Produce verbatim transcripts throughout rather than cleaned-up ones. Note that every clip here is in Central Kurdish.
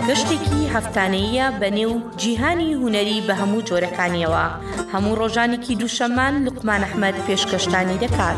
گەشتێکی هەفتانەیە بەنێو جیهانی هونەری بە هەموو جۆرەکانیەوە. هەموو ڕۆژانێکی دووشەمان لوقمان ئەحمەد پێشکەشتانی دەکات.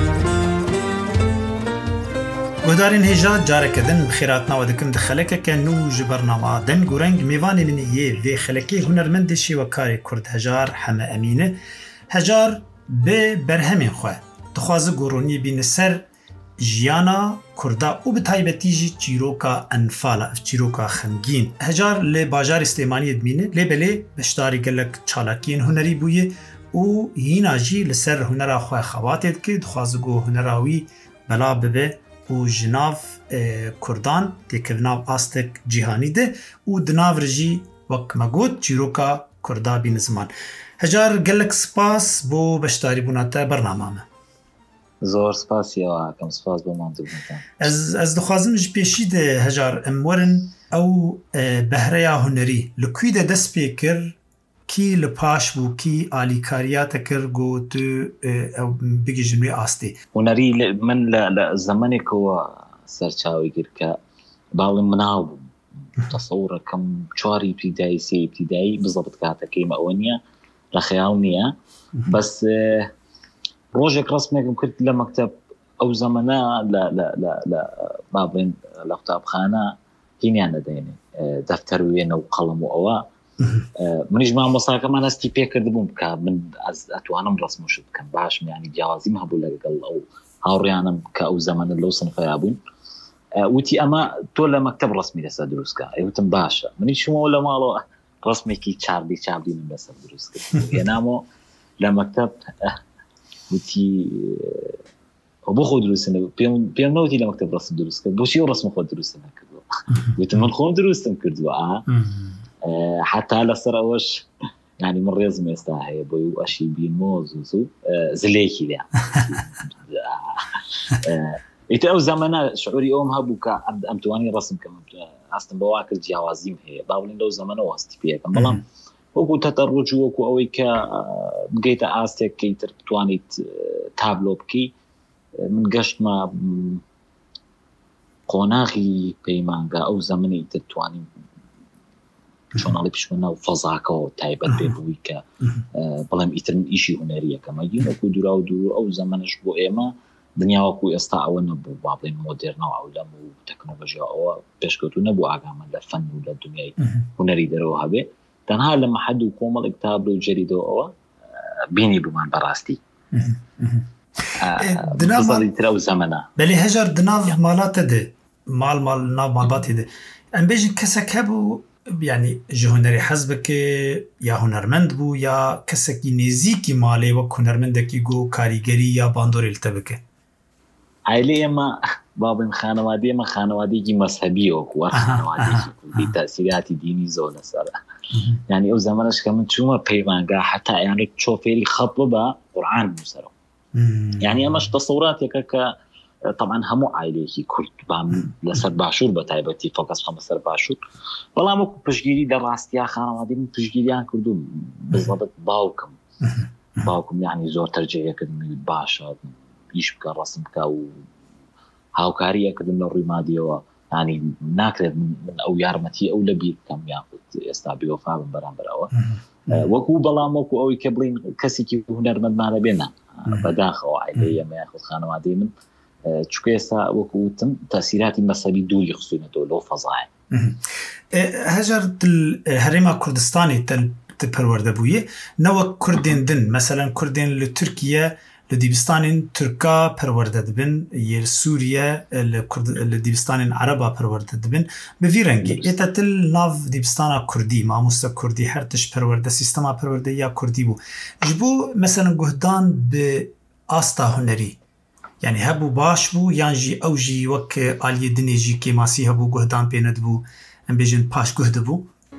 گۆدارین هێژا جارەکەدن بخێراتناوە دەکەم دە خەلەکەکە نو ji بەرنامە دەنگ و رەنگ میوانê min yê vê xelekê hunermendê şêwekarê Kurd Hejar Heme Emîn e Hejar bi berhemên xwe dixwaze goroniyê bîne ser jiyana Kurda û bi taybetî jî çîroka enfala ev çîroka xemgîn. Hejar li bajarê Slêmaniyê dimîne lêbelê beşdarî gelek çalakiyên hunerî bûye û hîna jî li ser hunera xwe xebatê dike dixwaze got hunera wî bela bibe û ji nav Kurdan têkeve nav astek cîhanî de û di nav re jî wek me got çîroka Kurda bîne ziman. Hejar gelek spas bo beşdarîbûna te bernama me. زۆر سپاسیەوە کەم سپاس بۆ مامتوبتان. Ez ez dixwazim ji pêşî de Hejar em werin ew behreya hunerî li kwî de dest pê kir kî li paş bû kî alîkariya te kir got tu ew bigîjin wê astê. Hunerî min li zemanekەوە سەرچاوی کرد کە باڵێ مناو بووم تەسەوڕەکەم چواری ئیبتیدایی سێ ئیبتیدایی بزەبت کاتەکەیم ئەوە نییە لە خەیاڵ نییە بەس ڕۆژێک ڕسمێکم کرد لە مەکتەب ئەو زەمانە لە بابڵێن لە قوتابخانە هینیان نەدەێنێ دەفتەر وێنە و قەڵەم و ئەوە منیش مامۆستاکەمان هەستی پێ کردبووم بکە من ئەتوانم ڕسموشت بکەم باشم ینی جیاوازیم هەبوو لەگەڵ ئەو هاوڕیانم کە ئەو زەمانە لەو سنفەیا بوون وتی ئەمە تۆ لە مەکتەب ڕسمی لەسەر دروستکە ئەوتم باشە منی چوومەوە لە ماڵەوە ڕسمێکی چاردی چاردی من لەسەر دروست کرد هێنامەوە لە مەکتەب وتی بۆ خۆ دروستنە پێم نەوتی لە مەکتەب ڕسم دروست کرد بۆچی ئەو ڕسم خۆ دروست نەکردووە وتم من خۆم دروستم کردووە حتا لەسەر ئەوەش ینی من ڕێزم ئێستا هەیە بۆی و ئەشی بیمۆز و زلێکی لێ ئیتر ئەو زەمانە شعوری ئەوم هەبوو کە ئەم توانی ڕسم کەم ئاستم بەوا کرد جیاوازیم هەیە با بڵێن لەو زەمانەوە هەستی پێەکەم بەڵام وەکو تەتەڕوج وەکو ئەوەی کە بگەیتە ئاستێک کە ئیتر بتوانیت تابلۆ بکەی من گەشتمە قۆناغی پەیمانگا ئەو زەمانەی ئیتر توانیم چۆناڵی پشمەنە و فەزاکەەوە تایبەت پێ بووی کە بەڵام ئیترم ئیشی هونەریەکەمە گین وەکو دوورا و دوور ئەو زەمانەش بۆ ئێمە دنیاوەکو ئێستا ئەوە نەبوو با بڵێن مۆدێرنەوە ئەولەم و تەکنۆلۆژیا ئەوە پێشکەوتو نەبوو ئاگامە لە فەن و لە دنیای هونەری دەرەوە هەبێ تەنها لە مەحەد و کۆمەڵێک تابلۆ و جەریدەوە بینی بوومان بەڕاستی ترە و زەمانە بەلێ هەژار دناو ماڵاتە دێ ماڵ ماڵ ناو ماڵباتی دێ ئەم بێژن کەسێک هەبوو ینی ji hunerê hez bike ya hunermend bû ya kesekî nêzîkî malê wek hunermendekî got karîgerî ya bandorê li te bike. Ailê ême babên xanewadiye me xanewadiekî mezhebî wekû xanewadiye tesîratî dînî zor leser yani ew zemaneş ke min çûme peyvanga heta yani çofêrî xet bibe Qur'an bû ser yani emeş tesewurateke ke طبعا هەموو عائلەیەکی کورد لەسەر باشوور بە تایبەتی فۆکەس بخەمە سەر باشوور بەڵام وەکو پشگیری لە ڕاستیا خانەوادی من پشگیریان کردو بزەبت باوکم باوکم یعنی زۆر تەرجەیەکردن باشە ئیش بکە ڕسم بکە و هاوکاریەکردن لە ڕووی مادیەوە ینی ناکرێت من ئەو یارمەتی ئەو لە بیر بکەم یاخود ئێستا بێوەفا بم بەرامبەرەوە وەکو بەڵام وەکو ئەوەی کە بڵین کەسێکی هونەرمەندمانە بێنە بەداخەوە عائلەی ئێمە یاخود خانەوادەی من چونکە ئێستا وەکوتم تەسیراتی مەسەبی دووری خستوینەتەوە لەو فەزایە. هەژار هەرێما کوردستانی te perwerde bûye newek Kurdên din mesela Kurdên li Tirkiye li dîbistanên Tirka perwerde dibin yê Sûriye li dîbistanên Ereba perwerde dibin bi vî rengî ête til nav dîbistana Kurdî mamoste Kurdî her tişt perwerde sîstema perwerdeya Kurdî bû ji bo mesela guhdan bi asta hunerî yani hebû baş bû yan jî ew jî wek aliyê dinê jî kêmasî hebû guhdan pê nedibû em bêjin paş guh dibû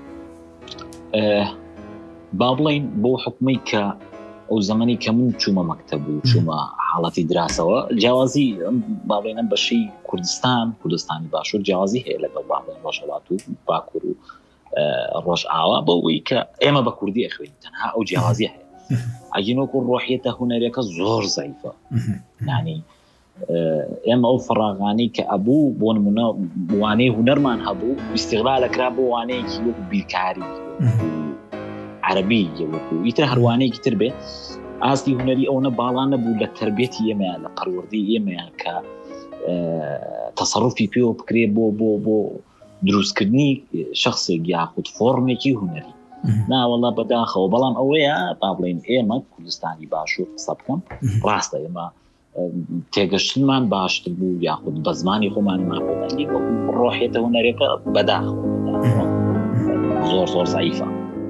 با بڵین بۆ حکومەی کە ئەو زەمانی کە من چوومە مەکتەب و چوومە حاڵەتی دراسەوە جیاوازی با بڵێنە بەشی کوردستان کوردستانی باشوور جیاوازی هەیە لەگەڵ با بڵێن ڕۆژهەڵات و باکوور و ڕۆژئاوا بەوەی کە ئێمە بە کوردی ئەخوێنین تەنها ئەو جیاوازی هەیە ئەگەنۆکو ڕۆحیەتە هونەرەکە زۆر زەیفە یعنی ئێمە ئەو فراغانی کە ئەبوو بۆ نمونە وانەی هونەرمان هەبوو استیغلالەکرا بۆ وانەیەکی وەکو بیرکاری عەرەبی وەکو ئیتر هەروانەیەکی تر بێ ئاستی هونەری ئەوە باڵا نەبوو لە تربێتی ئێمەیان لە قەروەردەی ئێمەیان کە تەسەڕوفی پێوە بکرێ بۆ بۆ بۆ دروستکردنی شخصێک یاخود فۆرمێکی هونەری ناوەڵا بەداخەوە بەڵام ئەوەیە با بڵێن ئێمە کوردستانی باشوور قسە بکەم ڕاستە ئێمە تێگەشتنمان باشتر بوو یاخود بە زمانی خۆمان ماخۆدانی ڕۆحێتە هونەرێکە بەداخەوە زۆر زۆر زەعیفە.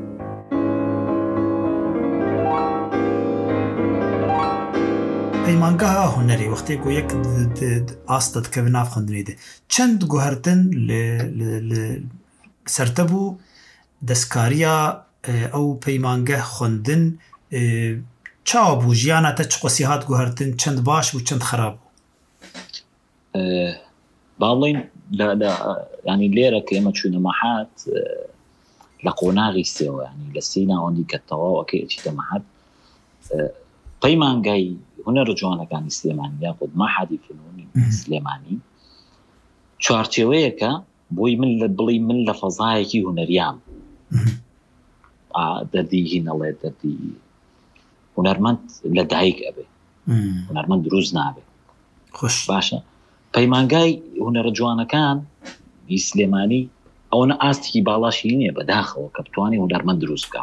پەیمانگەها هونەری وەختێک و یەک ئاستە دکەوێ ناو خوێندنێدە چەند گوهرتن سەرتە بوو دەستکاریە ئەو پەیمانگە خوێندن چاوە بوو ژیانەتە چ قۆسی هات گوهرتن چەند باش بوو چەند خراپ بوو؟ باڵێن ینی لێرە کە ئێمە چوونە مەحات لە قۆناغی سێوە ینی لە سێ ناوەندی کەتەواوەکە ئەچیتە مەحات پەیمانگای هونەر جوانەکانی سلێمانی یاخود مەحادی فنوونی سلێمانی چوارچێوەیەکە بۆی من لە بڵی من لە فەزایەکی هونەریام دەردی هینەڵێ دەردی هونەرمەند لە دایک ئەبێ هونەرمەند دروست نابێ خوش باشە پەیمانگای هونەرە جوانەکان سلێمانی ئەوە ئاستێکی باڵاشی نییە بەداخەوە کە بتوانێ هونەرمەند دروست بکە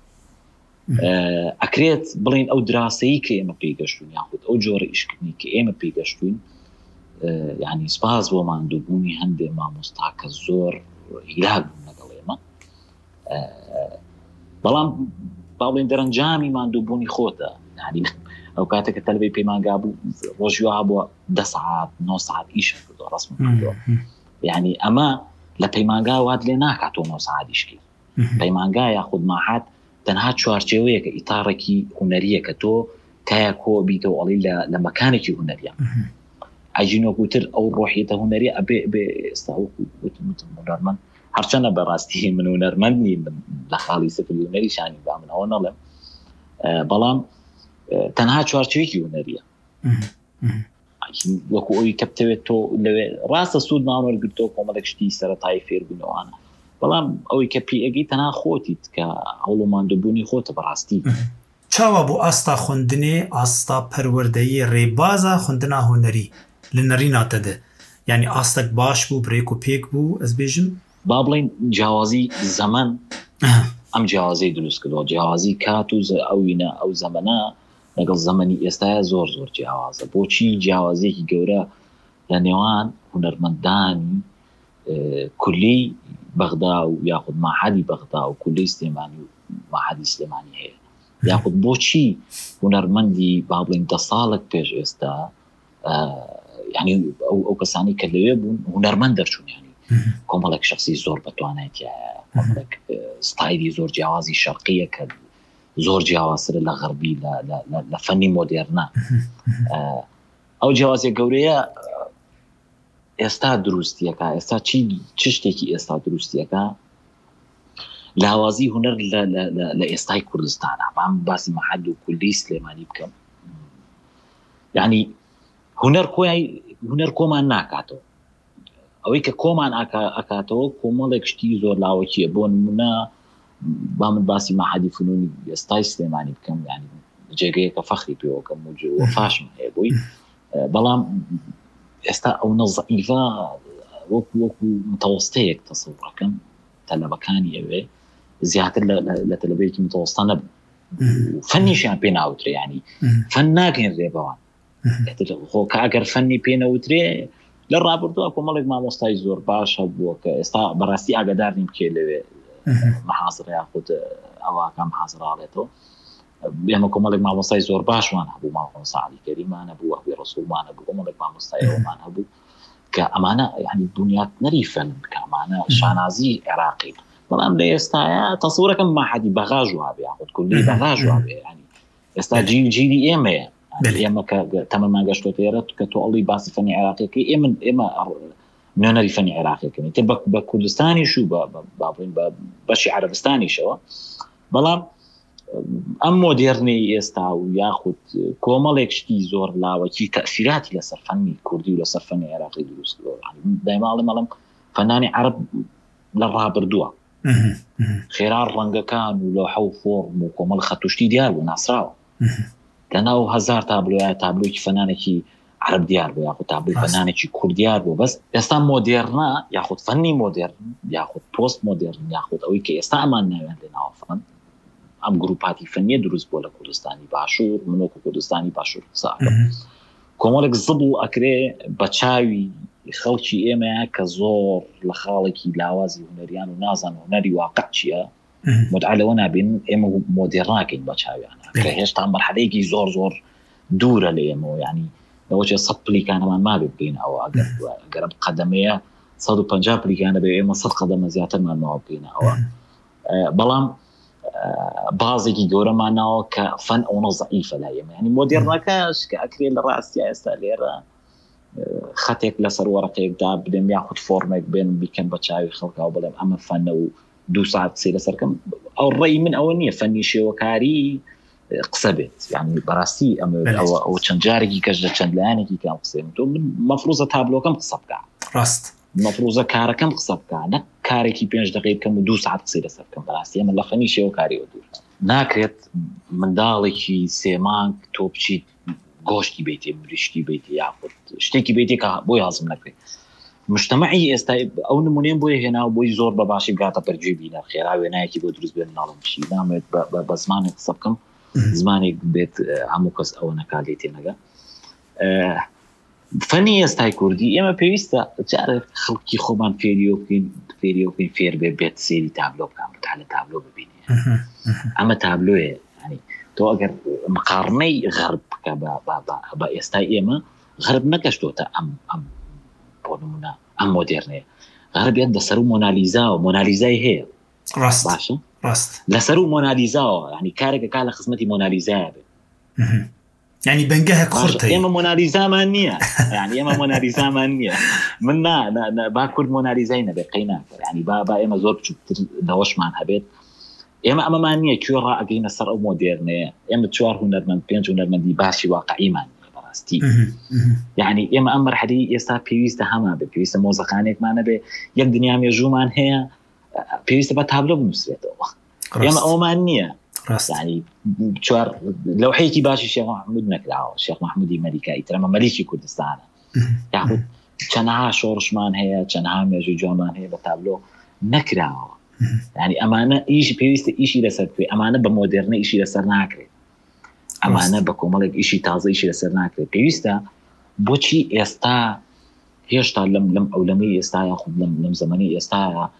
ئەکرێت بڵین ئەو دراسەیی کە ئێمە پێیگەشتوین یاخود ئەو جۆرە ئیشکردنی کە ئێمە پێیگەشتوین یعنی سپاس بۆ ماندووبوونی هەندێک مامۆستا کە زۆر هیلاک بوون لەگەڵ ئێمە بەڵام باڵێن دەرەنجامی ماندووبوونی خۆتە یعنی ئەو کاتێککە تەلەبەی پەیمانگا بوو ڕۆژیوا بووە دە سەعات نۆ سەعات ئیش کردەوە ڕەسم کردەوە یعنی ئەمە لە پەیمانگا وات لێ ناکاتەوە نۆ سەعات ئیشکی پەیمانگا یاخود ماحات تەنها چوارچێوەیەکە ئیتارێکی هونەریەکە تۆ تایە کۆ بیتەوە ئەڵی لە مەکانێکی هونەریە ئاژینۆکوتر ئەو ڕۆحیەتە هونەریە ئەبێ بێ ئێستا هونەرمەند هەرچەنە بەڕاستی من هونەرمەندنی لە خاڵی سەفری هونەری شانی با من ئەوە نەڵێم بەڵام تەنها چوارچێوەیەکی هونەریە وەکو ئەوی کە بتەوێت تۆ لەوێ ڕاستە سوود ماوەرگرتەوە کۆمەڵێک شتی سەرەتایی فێربوونەوەوانە بەڵام ئەوەی کە پێگەی تەنها خۆتیت کە هەوڵ و ماندووبوونی خۆتە بەڕاستی چاوە بۆ ئاستا خوێندنێ ئاستا پەروەردەیی ڕێبازە خوێندنا هونەری لە نەڕی ناتەدە یعنی ئاستەک باش بوو برێک و پێک بوو ئەس بێژم با بڵین جیاوازی زەمن ئەم جیاوازەی دروست کردەوە جیاوازی کات و ئەوینە ئەو زەمەنە لەگەڵ زەمەنی ئێستاە زۆر زۆر جیاوازە بۆچی جیاوازێکی گەورە لە نێوان هونەرمەندانی کولی بەغدا و یاخود ماحەدی بەغدا و کولی سلێمانی و ماحەدی سلێمانی هەیە یاخود بۆچی هونەرمەندی با بڵین دە ساڵێک پێش ئێستا ینی ئەو کەسانی کە لەوێ بوون هونەرمەند دەرچوون ینی کۆمەڵێک شخصی زۆر بەتوانێتە کۆمەڵێک ستایلی زۆر جیاوازی شەرقیە کە زۆر جیاوازترە لە غەربی لە فەنی مۆدێرنە ئەو جیاوازیە گەورەیە ئێستا دروستیەکە ئێستا چ شتێکی ئێستا دروستیەکە لاوازی هونەر لە ئێستای کوردستانە بام باسی مەحەد و کولی سلێمانی بکەم یعنی هونەر کۆی هونەر کۆمان ناکاتەوە ئەوەی کە کۆمان ئاکاتەوە کۆمەڵێک شتی زۆر لاوەکیە بۆ نمونە با من باسی مەحەدی فنوونی ئێستای سلێمانی بکەم یعنی جێگەیەکە فەخری پێوەکەم و فاشم هەیە بووی بەڵام ئێستا ئەو نەزەئیفە وەکو وەکو متەوەستەیەک تەسەوڕەکەم تەلەبەکانی ئەوێ زیاتر لە تەلەبەیەکی متەوەستە نەبوو فەنیشیان پێ ناوترێ ینی فەن ناگەین ڕێبەوان خۆ کە ئەگەر فەنی پێ نەوترێ لە ڕابردووە کۆمەڵێک مامۆستای زۆر باشە بووە کە ئێستا بەڕاستی ئاگادار نیم کێ لەوێ مەحازر یاخود ئەوواکە مەحازراڵێتەوە ئێمە کۆمەڵێک مامۆستای زۆر باشمان هەبوو مامۆستا عەلی کەریمان هەبوو ئەوی ڕەسوڵمان هەبوو کۆمەڵێک مامۆستای ئەومان هەبوو کە ئەمانە یعنی بنیاتنەری فەن کە ئەمانە شانازی عێراقی بەڵام لە ئێستاە تەسەوڕەکەم ماحەدی بەغاژ وابێ یاخود کولی بەغاژ وابێ ینی ئێستا جیل جیلی ئێمەیە ئێمە کە تەمەمان گەشتۆتە ئێرە کە تۆ ئەڵی باسی فەنی عێراقیەکەی ئێمە ئێمە نوێنەری فەنی عێراقیەکەین تر بە کوردستانیش و بە بەشی عەرەبستانیشەوە بەڵام ئەم مۆدێرنی ئێستا و یاخود کۆمەڵێک شتی زۆر لاوەکی تەئسیراتی لەسەر فەنی کوردی و لەسەر فەنی عێراقی دروست کردووە. دایماڵێ مەڵم فەنانی عەرب لە ڕابردووە خێرا ڕەنگەکان و لۆحە و فۆرم و کۆمەڵ خەتوشتی دیار بوو ناسراوە لەناو هەزار تابلۆیە تابلۆیەکی فەنانێکی عرب دیار بوو یاخود تابلۆی فەنانێکی کوردیار بوو. بەس ئێستا مۆدێرنە یاخود فەنی مۆدێرن یاخود پۆست مۆدێرن یاخود ئەوەی کە ئێستا ئەمان ناوێن لەناو فەن ئەم گروپاتی فەنیە دروست بۆ لە کوردستانی باشوور منۆکو کوردستانی باشوور ساکە کۆمەڵێک زب و ئەکرێ بە چاوی خەڵکی ئێمەیە کە زۆر لە خاڵێکی لاوازی هونەریان و نازان و هونەری واقع چییە مدعا لەوە نابێن ئێمە مۆدێرناکەین بە چاویانە کە هێشتا مەرحەلەیەکی زۆر زۆر دوورە لە ئێمەوە ینی لەوەچێ سەد پلیکانەمان مابێ بکەین ئەوە ئەگەر قەدەمەیە سەد و پەنجا پلیکانە بێ ئێمە سەد قەدەمە زیاترمان ماوە بکەینەوە. بەڵام بازێکی گەورەمانەوە کە فەن ئەوە زەعیفە لای ئێمە ینی مۆدێرنەکەش کە ئەکرێت لە ڕاستی ئێستا لێرە خەتێک لەسەر وەرەقەیەکدا بدەم یاخود فۆرمێک بێن بیکەن بە چاوی خەڵکاو بڵێم ئەمە فەنە و دوو ساعت سێ لەسەرکەم ئەو ڕێی من ئەوە نییە فەنی شێوەکاری قسە بێت یعنی بەڕاستی ئەو چەند جارێکی کەش لە چەند لایەنێکی کام قسەم تۆ من مەفروزە تابلۆکەم قسە بکە ڕاست مەفروزە کارەکەم قسە بکە نەک کارێکی پێنج دقیقە بکەم و دوو ساعت قسەی لەسەرکەم بەڕاستی من لە فەنی شێوەکاریەوە دوور ناکرێت منداڵێکی سێ مانگ تۆ بچیت گۆشتی بیتێ بریشتی بیتێ یاخود شتێکی بیتێ کە بۆی هەزم نەکرێت. مجتمعی ئێستا ئەو نمونەیەم بۆی هێنا و بۆی زۆر بەباشی گاتە پەرگوێ بینە خێرا وێنایەکی بۆ دروست بێن ناڵم بشی نامێت بە زمانێک قسە بکەم زمانێک بێت هەموو کەس ئەوە نەکاتێ تێنەگە. فەنی ئێستای کوردی ئێمە پێویستە جارێک خەڵکی خۆمان فێریۆ بکەین فێریۆ بکەین فێر بێ بێت سێری تابلۆ بکەم بتالە تابلۆ ببینێ ئەمە تابلۆیە ینی تۆ ئەگەر مقارنەی غەرب بکە بە ئێستای ئێمە غەرب نەکەشتۆتە ئەم ئەم بۆ نمونە ئەم مۆدێرنەیە غەربیان لەسەر و مۆنالیزا و مۆنالیزای هەیە ڕاست باشە ڕاست لەسەر و مۆنالیزاوە ینی کارێکە کا لە خزمەتی مۆنالیزایە بێت ینی بەنگەهێک خورتە ئێمە مۆنالیزامان نییە ینی ئێمە مۆنالیزامان نییە من نا با کورد مۆنالیزای نەبێت قەی ناکەر ینی با با ئێمە زۆر بچووکتر لەوەشمان هەبێت ئێمە ئەمەمان نییە کوێ ڕائەگەینە سەر ئەو مۆدێرنەیە ئێمە چوار هونەرمەند پێنج هونەرمەندی باشی واقعیمان یعنی ئێمە ئەم مەرحەلەی ئێستا پێویستە هەما بێ پێویستە مۆزەخانێکمانە بێ یەک دنیا مێژوومان هەیە پێویستە بە تابلۆ بنووسێتەوە ئێمە ئەومان نییە ینی چوار لەوحەیەکی باشی شێخ محمود نەکراوە شێخ محمودی مەلیکایی ترەمە مەلیکی کوردستانە یاخود چەندەها شۆڕشمان هەیە چەندەها مێژووی جوانمان هەیە بە تابلۆ نەکراوە ینی ئەمانە ئیشی پێویستە ئیشی لەسەر کوێ ئەمانە بە مۆدێرنە ئیشی لەسەر ناکرێت ئەمانە بە کۆمەڵێک ئیشی تازە ئیشی لەسەر ناکرێت پێویستە بۆچی ئێستا هێشتا لەم لەم ئەولەمەی ئێستا یاخود لەم زەمەنی ئێستا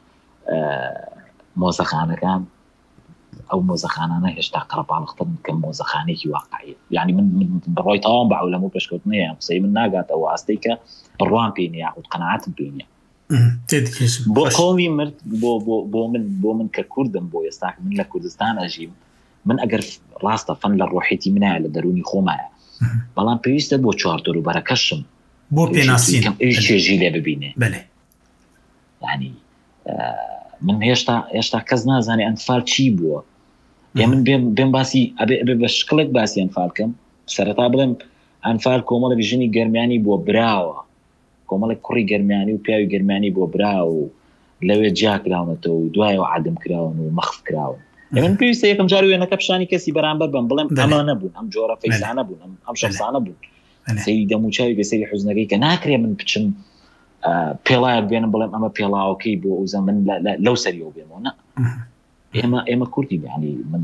مۆزەخانەکان ئەو مۆزەخانانە هێشتا قەرەباڵغتر کەم مۆزەخانێکی واقعی ینی من بڕۆی تەواو بە ئەولەمە و پێشکەوتنەیە قسەی من ناگاتەوە ئاستەی کە بڕوان پێینە یاخود قەناعەتم پێینە بۆ قۆمی مرد بۆ من بۆ من کە کوردم بۆ ئێستا من لە کوردستان ئەژیم من ئەگەر ڕاستە فەن لە ڕۆحێتی منایە لە دەرونی خۆمایە بەڵام پێویستە بۆ چواردۆر و بەرەکەشم بۆ پێناسین چێژی لێ ببینێ ینی من هێشتا هێشتا کەس نازانێ ئەنفال چی بووە یا من بێم باسی ئەبێ بە شکڵێک باسی ئەنفالکەم سەرەتا بڵێم ئەنفال کۆمەڵێک ژنی گەرمیانی بۆ براوە کۆمەڵێک کوڕی گەرمیانی و پیاوی گەرمیانی بۆ براو و لەوێ جاکراونەتەوە و دوایەوە عادم کراون و مەخف کراون من پێویستە یەکەم جار وێنەکە پیشانی کەسی بەرامبەر بم بڵێم ئەمە نەبوون ئەم جۆرە فەیسانە بوون ئەم شەخصانە بوون سەیری دەموچاوی بەسەری حوزنەکەی کە ناکرێ من بچم پێڵایەک بێنم بڵێم ئەمە پێڵاوەکەی بۆ ئەو زەمن لەو سەریەوە بێمەوە نە ئێمە ئێمە کوردی ینی من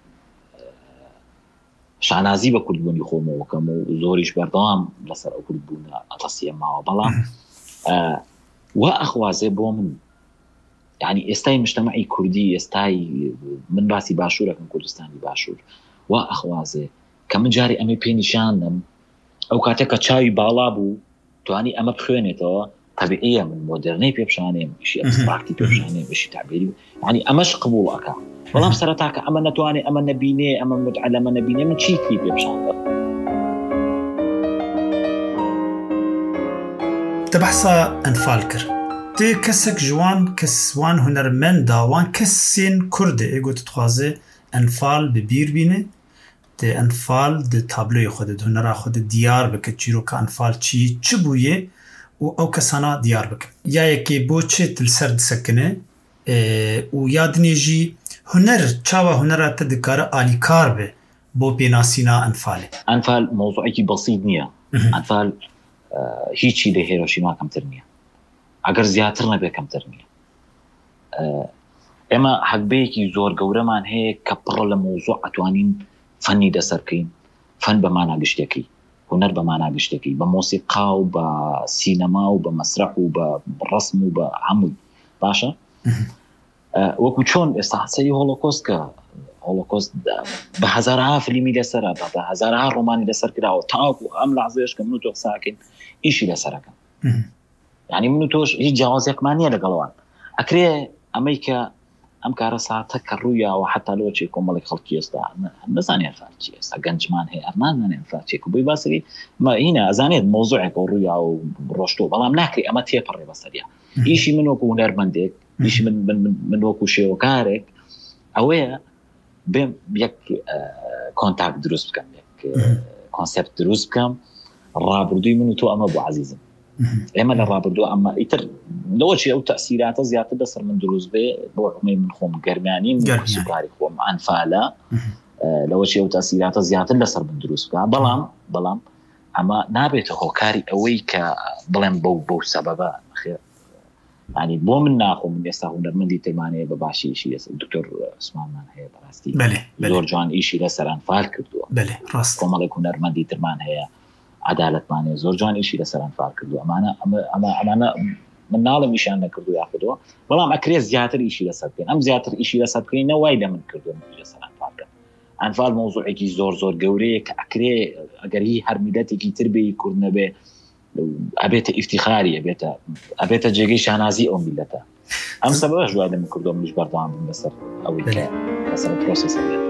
شانازی بە کوردبوونی خۆمەوەکەم و زۆریش بەردەوام لەسەر ئەو کوردبوونە ئەتەسیە ماوە بەڵام وا ئەخوازێ بۆ من ینی ئێستای مجتمعی کوردی ئێستای من باسی باشوورەکەم کوردستانی باشوور وا ئەخوازێ کە من جاری ئەمە پێنیشاندم ئەو کاتێک کە چاوی باڵا بوو توانی ئەمە بخوێنێتەوە طبیعیە من مۆدرنەی پێبشانێم ئیشی ئەبستراکتی پێبشانێم ئیشی تعبیری ینی ئەمەش قبول ئەکا بەڵام سەرەتاکە ئەمە نەتوانێ ئەمە نەبینێ ئەمە متعلەمە نەبینێ من چیتی پێبشاندە تبحثا ئەنفال کرد تێ کەسێک جوان کەسوان هونەرمەند داوان کەسێن کوردێ ئێگوت تخوازێ ئەنفال ببیر بینێ د ئەنفال د تابلۆی خۆدە هونەرا خۆدە دیار بکە چیرۆکە ئەنفال چی چ بوویە و ئەو کەسانە دیار بکە یایەکێ بۆ چێت لەسەر دسەکنێ و یادنێژی هونەر چاوە هونەراتە دکارە ئالیکار بێ بۆ پێناسینا ئەنفالێ ئەنفال مۆزوعێکی بەسیط نییە ئەنفال هیچی لە هێرۆشیما کەمتر نییە ئەگەر زیاتر نەبێ کەمتر نییە ئێمە حەقبەیەکی زۆر گەورەمان هەیە کە پڕە لە مۆزوع ئەتوانین فەنی دەسەر بکەین فەن بە مانا گشتێکی هونەر بە مانا گشتێکی بە مۆسیقا و بە سینەما و بە مەسرح و بە ڕسم و بە هەمووی باشە وەکو چۆن ئێستا سەری هۆڵۆکۆست کە هۆڵۆکۆست بە هەزارها فیلمی لەسەرە بە هەزارها ڕۆمانی لەسەر کراوە تاوەکو ئەم لەحزەیەش کە من و تۆ قساکەین ئیشی لەسەرەکەن یعنی من و تۆش هیچ جیاوازێکمان نییە لەگەڵەوان ئەکرێ ئەمەی کە ئەم کارە ساتە کە ڕوویاوە حتا لەوەچێ کۆمەڵێک خەڵکی ئێستا نەزانێ ئەنفال چی ئێستا گەنجمان هەیە ئەمانزانێ ئەنفال چێک و بۆی باسەری هینە ئەزانێت مۆزوعێک و ڕوویا و ڕۆشتۆ بەڵام ناکەی ئەمە تێپەڕێ بەسەریا ئیشی من وەکو هونەرمەندێک ئیشی من وەکو شێوەکارێک ئەوەیە بێم یەک کۆنتاکت دروست بکەم یەک کۆنسێپت دروست بکەم ڕابردووی من و تۆ ئەمە بۆ عەزیزم ئێمە لە ڕابردوو ئەمە ئیتر لەوەچی ئەو تەسیراتە زیاتر لەسەر من دروست بێ بۆ حکومەی من خۆم گەرمیانی سوکاری خۆم ئەنفالە لەوەچی ئەو تەسیراتە زیاتر لەسەر من دروست بکە بەڵام بەڵام ئەمە نابێتە هۆکاری ئەوەی کە بڵێم بەو بەو سەبەبە ینی بۆ من ناخۆ من ئێستا هونەرمەندی ترمانەیە بە باشیشی دکتۆر عوسمانمان هەیە بەڕاستی زۆر جوان ئیشی لەسەر ئەنفال کردووە کۆمەڵێک هونەرمەندی ترمان هەیە عدالتمانێ زۆر جوان ئیشی لەسەر ئەنفال کردووە ئەمانە ئەمانە من ناڵم میشان نەکردو یاخدەوە بەڵام ئەکرێ زیاتر ئیشی لەسەر بکەین ئەم زیاتر ئیشی لەسەر بکەینە وای لە من کردو لەسەر ئەنفال بکەم ئەنفال مۆزوعێکی زۆر زۆر گەورەیە کە ئەکرێ ئەگەر هی هەر میلەتێکی تر بێ کورد نەبێ ئەبێتە ئیفتیخاری ئەبێتە ئەبێتە جێگەی شانازی ئەو میلەتە ئەم سەبەبەش دوای لە من کردووە منیش بەردەوام بم لەسەر ئەوەی کە لەسەر پرۆسێسە بێت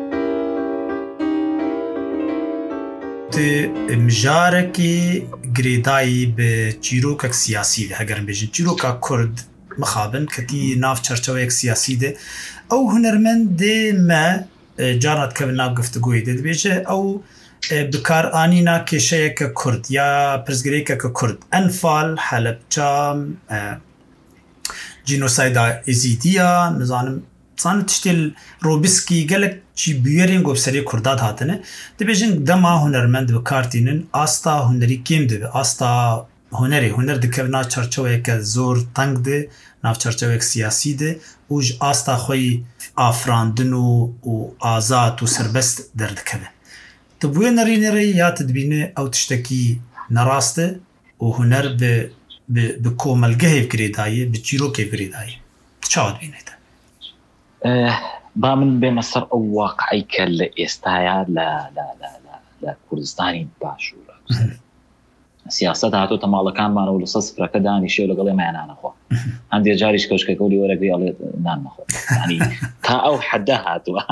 مژارێکی گرێدایی بە چیرۆکێک سیاسی هەگەرم بێژن چیرۆکە کورد مخابن کەتی ناو چەرچەوەیەک سیاسی دێ ئەو هونەرمەند دێ مە جارات کە ناو گفتگوی دێ دەبێژە ئەو بکارئانینا کێشەیەکە کورد یا پرزگرێکەکە کورد ئەنفال حەلەبچە جینۆسایدا ئێزیدیە نزانم زانم تشتێ ڕۆبسکی گەلک چی بوێرین گۆبسەری کوردات هاتنە دەبێژن دەما هونەرمەند بکارتینن ئاستا هونەری کێم دەبێ ئاستا هونەری هونەر دکەونا چەرچەوەیەکە زۆر تەنگ دێ ناو چەرچەوەیەک سیاسی دێ وژ ئاستا خۆی ئافراندن و ئازات و سربەست دەردەکەوێ تبوێ نەڕینەڕێ یا تدبینێ ئەو تشتێکی نەڕاستە و هونەر بە کۆمەلگەهێ گرێدایە بە چیرۆکێ گرێدایە چاوت بینێتە با من بێمە سەر ئەو واقعی کە لە ئێستایا لە کوردستانی باشوورە سیاست هاتۆتە ماڵەکانمانەوە لە سە سفرەکە دانیشێ و لەگەڵ ئێمەیان نانەخوا هەندێک جاریش کەوشکەکە ولی وەرەگری ئەڵێ نان نەخۆ تا ئەو حەدە هاتووە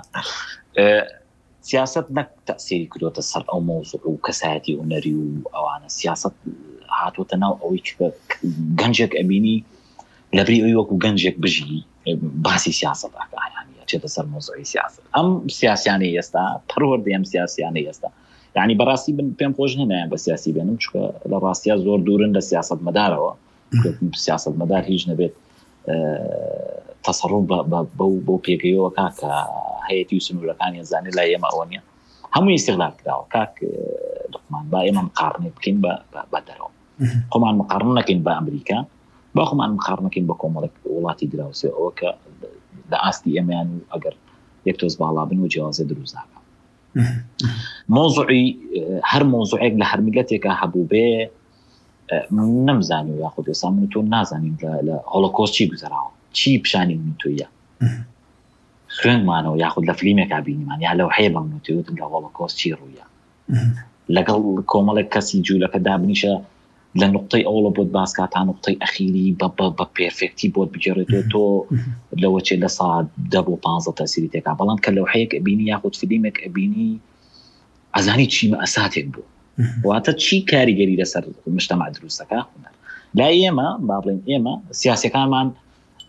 سیاست نەک تەسیری کردوتە سەر ئەو مۆزوع و کەسایەتی هونەری و ئەوانە سیاست هاتوتە ناو ئەوەی گەنجێک ئەبینی لەبری ئەوی وەکو گەنجێک بژی باسی سیاست ئاکایانە چێتە سەر مۆزوعی سیاست ئەم سیاسیانەی ئێستا پەروەردەی ئەم سیاسیانەی ئێستا یعنی بەڕاستی پێم خۆش نەیە بە سیاسی بێنم چکە لە ڕاستیا زۆر دوورن لە سیاست مەدارەوە سیاست مەدار هیچ نەبێت تەسەڕوف بەو پێگەیەوە کاکە هەیەتی و سنوورەکانی زانێ لای ئێمە ئەوە نیە هەمووی استیغلال کراوە کاک دڵمان با ئێمە مقارنە بکەین بە دەرەوە خۆمان مقارنە نەکەین بە ئەمریکا با خۆمان مقارنە نەکەین بە کۆمەڵێک وڵاتی دراوسێ ئەوە کە لە ئاستی ئێمەیان و ئەگەر یەک تۆز باڵا بن و جیاوازە دروست ناکە مۆزوعی هەر مۆزوعێک لە هەر میلەتێکە هەبوو بێ نەمزانی و یاخود ئێستا من تۆ نازانین لە هۆڵۆکۆست چی گوزەراوە چی پیشانی من تۆیە خوێنمانەوە یاخود لە فلیمێکا بینیمان یا لەو هەیە بە منوتێوتم لە هۆڵۆکۆست چی ڕوویە لەگەڵ کۆمەڵێک کەسی جوولەکە دابنیشە لە نقطەی ئەوڵە بۆت باسکات تا نقطەی ئەخیری بە پێرفێکتی بۆت بگێڕێتەوە تۆ لەوەچێ لە ساعت دە بۆ پانزە تەسیری تێکا بەڵام کە لەو هەیەک ئەبینی یاخود فلیمێک ئەبینی ئەزانی چیمە ئەساتێک بوو واتە چی کاریگەری لەسەر مجتەمع دروستەکە هونەر لای ئێمە با بڵێن ئێمە سیاسەکانمان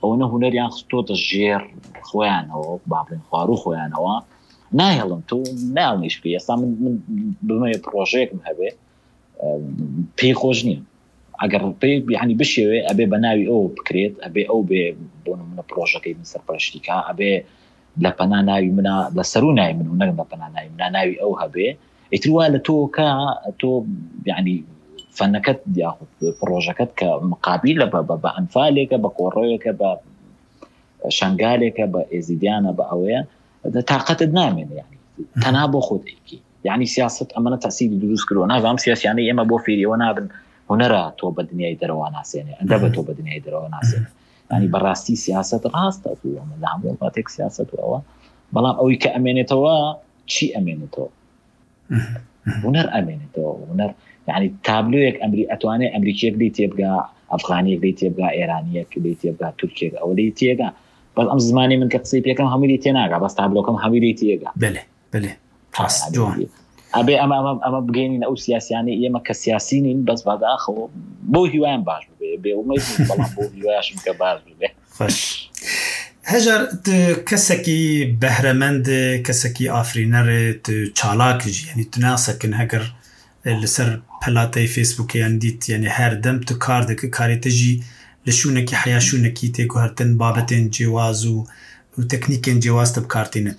ئەوە هوەریان خستۆتە ژێر خۆیانەوە بابڵین خوارو خۆیانەوە نایهڵم تۆ ناڵنیش پێ ئێستا من بمە پرۆژەیەکم هەبێ پێی خۆش نییە ئەگەر پێ یعنی بشێوێ ئەبێ بە ناوی ئەو بکرێت ئەبێ ئەو بێ بۆ منە پرۆژەکەی من سەرپەرشتیکا ئەبێ لە پەنا ناوی منە لە سەر و ناوی من و نەگەم بە پەنا ناوی منە ناوی ئەو هەبێ ئیتروا لە تۆکە تۆ یعنی فەنەکەت یاخود پرۆژەکەت کە مقابل بە ئەنفالێکە بە کۆڕەوێکە بە شنگالێکە بە ئێزیدیانە بە ئەوەیە تااقەتت نامێنێ یعنی تەنها بۆ خۆت ئەیکی یعنی سیاست ئەمەە تەسیری دروست کردو ناوام سیاسیانەی ئێمە بۆ فێریەوە نابن هوەرە تۆ بە دنیای دەرەوە ناسێنێ ئەندە بە تۆ بە دنیای دەرەوە ناسێنێ ینی بەڕاستی سیاست ڕاستە لە هەموو وڵاتێک سیاست ئەوە بەڵام ئەوەی کە ئەمێنێتەوە چی ئەمێنێتەوە هوەر ئەمێنێتەوە هوەر یعنی تابلویەک ئەمری ئەتوانێت ئەمریکیەک لی تێبگا ئەفغانیەک لی تێبگا ئێرانیەک لی تێبگا تورکێک ئەوە لی تێگا بەڵام ئەم زمانی من کە قسەی پێکەم هەمووی تێناگا بەس تابلۆکەم هەمووی لی تێگا بەێ بەێ ئەبێ ئەمە ئەمە بگەینین ئەو سیاسیانی ئێمە کە سیاسینین بەس بەداخەوە بۆ هیوایان باش بێ بێ بەڵام بۆ هیوایشم کە باش بێ خۆش هەژار کەسێکی بەهرەمەند کەسێکی ئافرینەرێت چالاکیژی ینی تو ناسەکن هەگەر لەسەر پەلاتەی فیسبوکیان دیت یعنی هەردەم تو کار دەکە کارێتەژی لە شوونێکی حیاشوونێکی تێگوهرتن بابەتێن جیواز و تەکنیکێن جیواز تە بکارتینە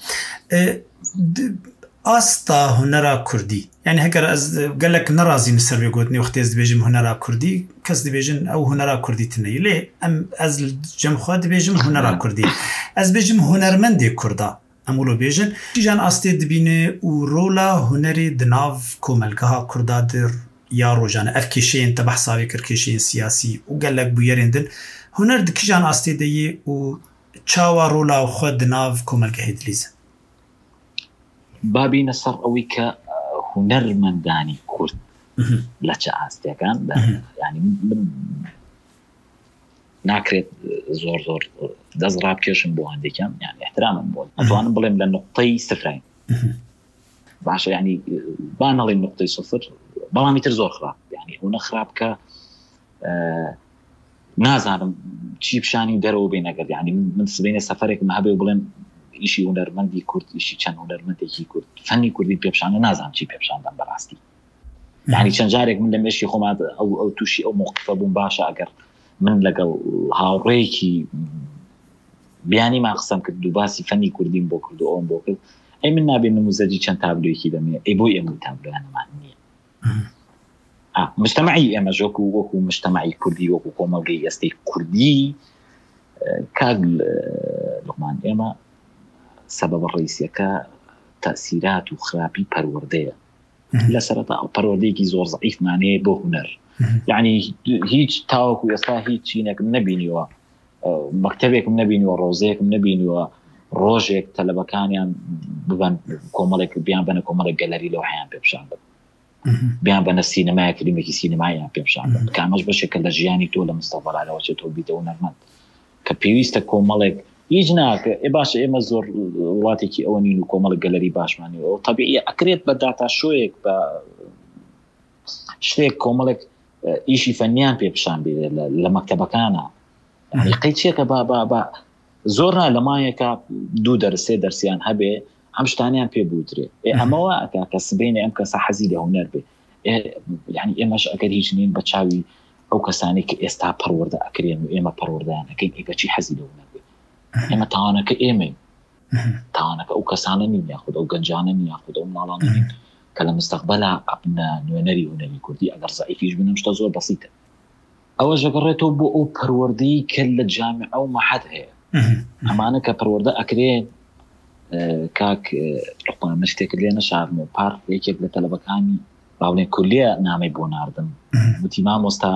ئاستا هوەرا کوردی یعنی هەگەر ئەس گەلک نەڕازین سەر بێگوتنی وەختی ئەس دەبێژم هوەرا کوردی کەس دەبێژن ئەو هوەرا کوردی تنەی لێ ئەم ئەس جەمخوا دەبێژم هوەرا کوردی ئەس بێژم هوەرمەندێ کووردا ئەمولۆ بێژن جیجان ئاستێ دبینێ و ڕۆلا هوەری دناو کۆمەلگەها کووردا در یا ڕۆژانە ئەف کێشەیەن تە بەحساوی کرد کێشەیەن سیاسی و گەلک بویێرێندن هوەر دکیژان ئاستێ دەیە و چاوا ڕۆلا و خۆ دناو کۆمەلگەهێ دلیزە بابینە سەر ئەوەی کە هوەرمەندانی کورد لە چه ئاستیەکان ینی ناکرێت زۆر زۆر دەست ڕابکێشم بۆ هەندێکیان یان احترامم بۆ ئەتوانم بڵێم لە نقطەی سفرین باشە ینی با نەڵێم نقطەی سفر بەڵامی تر زۆر خراپ یعنی هوەر خراپ کە نازانم چی پیشانی دەرەوە بێ نەگەر یعنی من سبینێ سەفەرێکم هەبێ و بڵێم ئیشی هوەرمەندی کورد ئیشی چەند هوەرمەندێکی کورد فەنی کوردی پێپشانە نازانم چی پێپشاندەم بەڕاستی یعنی چەند جارێک من لە مێشی خۆما ئەو ئەو تووشی ئەو موقفە بووم باشە ئەگەر من لەگەڵ هاوڕێیەکی بیانی ما قسەم کرد و باسی فەنی کوردیم بۆ کرد و ئەوم بۆ کرد ئەی من نابێ نموزەجی چەند تابلۆیەکی دەمێ ئەی بۆی ئەمووی تابلۆیانەمان نییە مجتمعی ئێمە ژۆک و وەکو مجتمعی کوردی وەکو کۆمەڵگەی ئێستەی کوردی کاگ لوقمان ئێمە سبب ڕئیسیەکە تەسیرات و خراپی پەروەردەیە لە سەرەتا ئەو پەروەردەیەکی زۆر زەعیفمانەیە بۆ هوەر یعنی هیچ تاوەکو ئێستا هیچ چینێکم نەبینیوە مەکتەبێکم نەبینیوە ڕۆژەیەکم نەبینیوە ڕۆژێک تەلەبەکانیان ببەن کۆمەڵێک بیان بنە کۆمەڵێک گەلەری لەوحیان پێپشان بن بیان بنە سینەمای کلیمێکی سینەماییان پێپشان بن کامەش بەشێکە لە ژیانی تۆ لە مستەقبەلەوە چێت تۆ بیتە هوەرمەند کە پێویستە کۆمەڵێک هیچ ناکە ئێ باشە ئێمە زۆر وڵاتێکی ئەوە نین و کۆمەڵک گەلەری باشمانیەوە طبیعیە ئەکرێت بە داتا شۆیەک بە شتێک کۆمەڵێک ئیشی فەنیان پێپشان بێ لە مەکتەبەکانە قەیچێکە بە زۆر لە مایەکە دوو دەرسێ دەرسیان هەبێ ئەم شتانیان پێ بوترێ ئەمەوە کە سبینێ ئەم کەسە حەزی لە هوەر بێ یعنی ئێمەش ئەگەر هیچ نین بە چاوی ئەو کەسانی کە ئێستا پەروەردە ئەکرێن و ئێمە پەروەردەیان ئەەکەین ئێگەچی حەزی لە هوەر بێ ئێمە تاوانەکە ئێمە تاوانەکە ئەو کەسانە نین یاخود ئەو گەنجانە نین یاخود ئەو ماڵانە نین کە لە مستەقبەلا ئەبنە نوێنەری هوەری کوردی ئەگەر زەعیفیش بنەم شتە زۆر بەسیتە ئەوە ژەگەڕێتەوە بۆ ئەو پەروەردەی کە لە جامعە و مەحەد هەیە ئەمانە کە پەروەردە ئەکرێن کاک لوقمان شتێک لێ نەشاردم و پار یەکێک لە تەلەبەکانی باڵێن کولیە نامەی بۆ ناردم وتی مامۆستا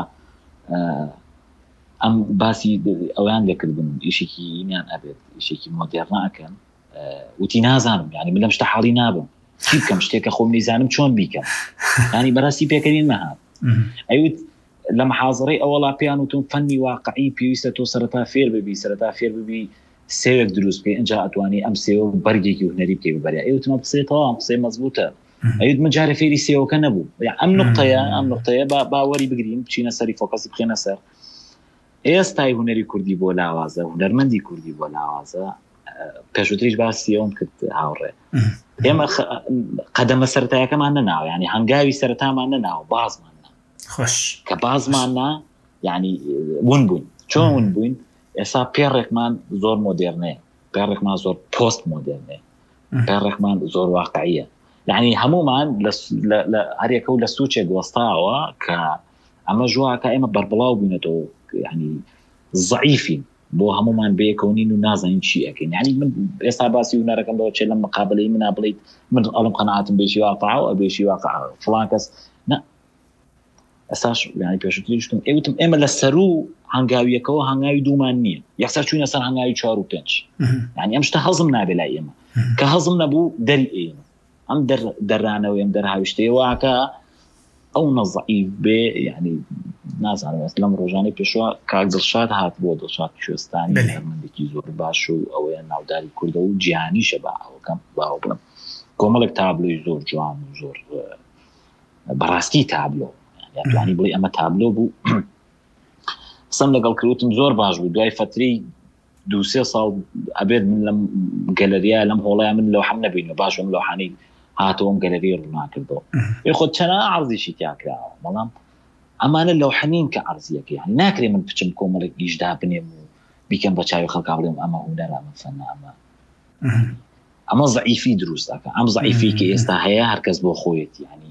ئەم باسی ئەویان لێکردبن ئیشێکی ئینیان ئەبێت ئیشێکی مۆدێرنا ئەکەن وتی نازانم یعنی من لەم شتە حاڵی نابم چی بکەم شتێکە خۆم نەیزانم چۆن بیکەم ینی بەڕاستی پێکەنین مەهات ئەیوت لە محاضرەی ئەوەڵا پێیان وتم فەنی واقعی پێویستە تۆ سەرەتا فێر ببی سەرەتا فێر ببی سێوێک دروست بکەی ئەنجا ئەتوانی ئەم سێوە بەرگێکی هونەری بکەی ببەریا ئەیوتمە قسەیەوە قسەی مەزبوطە ئەیوت من جارە فێری سێوەکە نەبوو ئەم نقطەیە ئەم نقطەیە باوەری بگرین بچینە سەری فۆکەسی بخێنە سەر ئێستای هوەری کوردی بۆ لاوازە هونەرمەندی کوردی بۆ لاوازە پێشوتریش باسی ئەوم کرد هاوڕێ ئێمە قەدەمە سەرەتایەکەمان نەناوە ینی هەنگاوی سەرەتامان نەناوە بازمان خۆش کە بازماننا ینی ون بووین چۆن ون بووین ئێستا پێڕێکمان زۆر مۆدێرنەیە پێڕێکمان زۆر پۆست مۆدێرنێ پێڕێکمان زۆر واقعیە یعنی هەمومان لە هەرێکە و لە سوچێک وەستاوە کە ئەمە ژواکە ئێمە بەربڵاو بووینەتەوە ینی زعیفین بۆ هەمومان بێکەونین و نازانین چی ئەکەین ینی من ئێستا باسی هونەرەکەم بەوە چێ لەم مقابلەی منە بڵیت من ئەڵم قەناعەتم بێشی واقع و ئەبێشی واقع فڵان کەس نە ئەساش ینی پێشوتریشتم ئێوتم ئێمە لە سەر و هەنگاویەکەوە هەنگاوی دوومان نییە یەکسەر چوینە سەر هەنگاوی چوار و پێنج ینی ئەم شتە هەزم نابێ لای ئێمە کە هەزم نەبوو دەری ئێمە ئەم دەرانەوە ئێم دەرهاویشتەیە واکە ئەو نەزعیف بێ ینی نازانم لەم ڕۆژانەی پێشوە کاک دڵشاد هات بۆ دڵشاد کوێستانی هەرمەندێکی زۆر باش و ئەوەیە ناوداری کوردە و جیهانیشە بە ئەوەکەم باوە بڵم کۆمەڵێک تابلۆی زۆر جوان و زۆر بەڕاستی تابلۆ یعنی بڵێ ئەمە تابلۆ بوو سم لەگەڵ کروتم زۆر باش بوو دوای فتری دو سێ ساڵ ئەبێت من لەم گەلەریا لەم هۆڵای من لەو حەم نەبین و باشم لەوحانەی هاتەوەم گەلەری ڕووناکردەوە خۆت چەنە عەرزیشی تیاکراوە بەڵام ئەمانە لەو حەنین کە عەرزیەکە یعنی ناکرێ من بچم کۆمەڵێک گیشدا بنێم و بیکەم بە چاوی خەڵکا بڵێم ئەمە هونەرە ئەمە فەنە ئەمە ئەمە زعیفی دروست دەکە ئەم زعیفی کە ئێستا هەیە هەرکەس بۆ خۆیەت ینی